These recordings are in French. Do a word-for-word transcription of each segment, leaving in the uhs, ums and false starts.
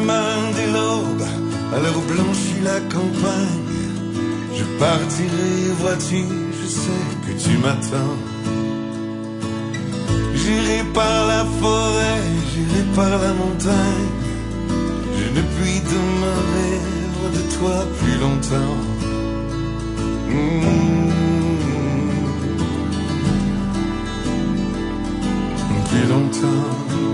chemin dès l'aube, à l'heure où blanchit la campagne, je partirai, vois-tu, je sais que tu m'attends. J'irai par la forêt, j'irai par la montagne, je ne puis demeurer loin de toi plus longtemps. Mmh. Plus longtemps.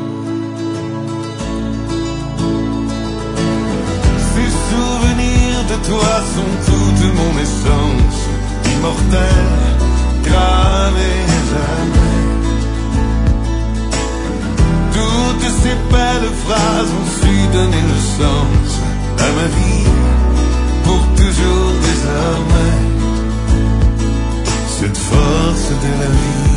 Ces souvenirs de toi sont toute mon essence, immortelle, gravée à jamais. Toutes ces belles phrases ont su donner le sens à ma vie, pour toujours désormais. Cette force de la vie.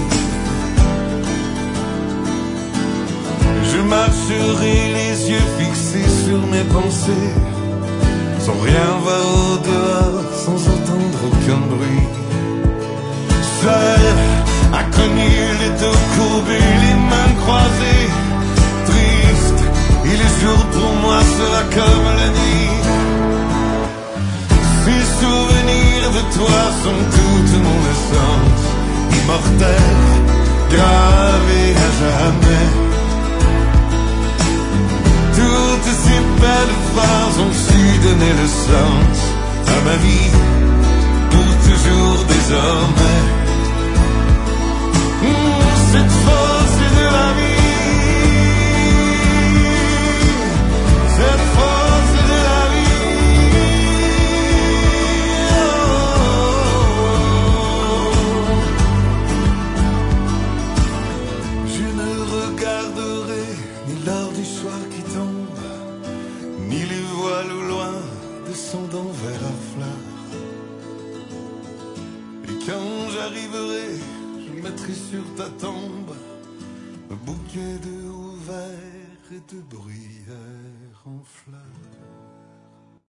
Je marcherai les yeux fixés sur mes pensées, sans rien voir au dehors, sans entendre aucun bruit. Seul, inconnu, les dos courbés, les mains croisées, triste, et le jour pour moi sera comme la nuit. Ces souvenirs de toi sont toute mon essence, immortelle, gravée à jamais. Toutes ces belles phrases ont su donner le sens à ma vie, pour toujours désormais. Mmh, cette force de la vie, cette force de la vie. Oh. Je ne regarderai ni l'heure du soir qui tombe, ni les voiles au loin descendant vers la fleur. Et quand j'arriverai, je mettrai sur ta tombe un bouquet de houverts et de bruyères en fleurs.